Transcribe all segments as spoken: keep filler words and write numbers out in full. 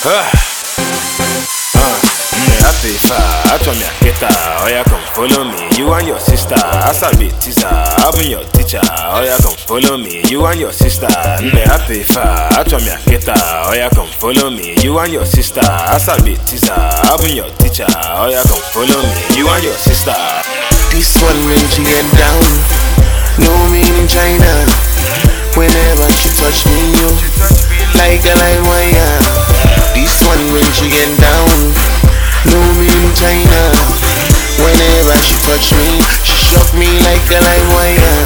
Happy far, I told me I get her. Oh, yeah, come follow me. You and your sister. As a bit teaser, I'll be your teacher. Oh, yeah, come follow me. You and your sister. Happy far, I told me I get her. Oh, yeah, come follow me. You and your sister. As a bit teaser, I'll be your teacher. Oh, yeah, come follow me. You and your sister. This one when she get down, no meaning China. Whenever she touch me, you like a light wire. This one when she get down, no meaning China. Whenever she touch me, she shock me like a light wire.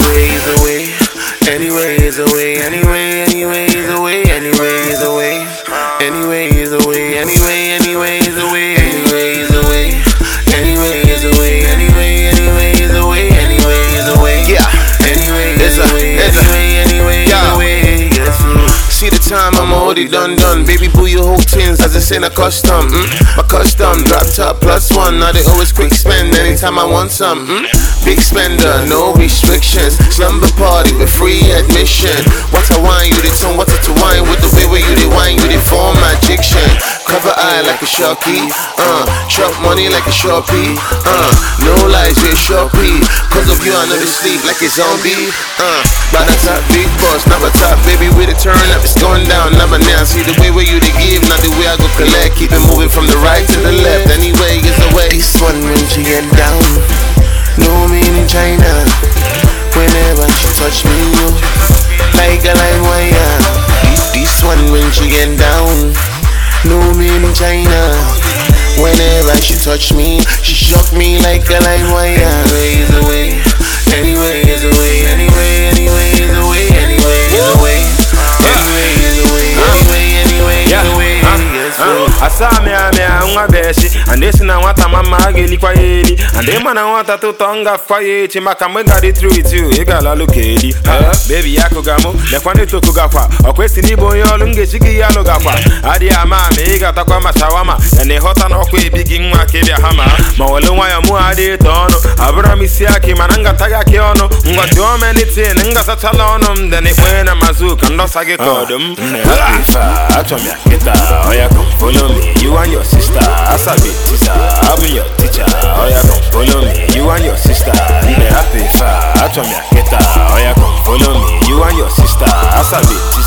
Anyway is a way, anyway is a way, anyway, anyway is a way, anyway is a way, anyway is a way, anyway, anyway is a way, anyway is a way, anyway is a way, anyway, anyway is a way, anyway is a way, yeah, anyway is a way, anyway, anyway is a way. See the time, I'm already done done. Baby boo, you whole things as it's in a custom. Mm? My custom, drop top plus one. Now they always quick spend anytime I want some. Mm? Big spender, no restrictions. Slumber party with free admission. What I wine, you did some, what to wine with the way where you did wine, you did form my addiction. Cover eye like a sharky, uh, shop money like a sharpie, uh, no lies, you're a sharpie. Cause of you, I know they sleep like a zombie, uh, by the top, big boss, number top, baby with a turn up, it's going down, number now. See the way where you they give, not the way I go collect. Keep it moving from the right to the left, anyway is the way. This one when she get down, no meaning China. Whenever she touch me, you like a light wire. This one when she get down, no meaning China. Whenever she touch me, she shock me like a light wire. Anyway is a way, anyway is a way, anyway, anyway is a way, anyway is a way, anyway is a way, anyway, anyway is a way. Asa me ame a beshi, and this na wata mama geli kwa yeli, and them man wata to tonga kwa yechi, makamwe gadi through it you, igala lukeli. Baby yako gamo, nekwani to kugakwa, okwesi ni boyo lunge shiki yalo gakwa. Adi ama me igata kwa mashawama, ene hota no kwe bigin wa kebya hama. Mawalo wa ya mu adi tono, abra misiaki mananga taga kiono, ngwa jome niti nga sa chalono, mdeni mwena mazu kando sage kodum. Happy fa, atomya kita, oya come follow me, you and your sister. As a bit teaser, I'll be your teacher. Oh yeah, come follow me, you and your sister. Happy far, I told me I get her. Oh yeah, come follow me, you and your sister. As a bit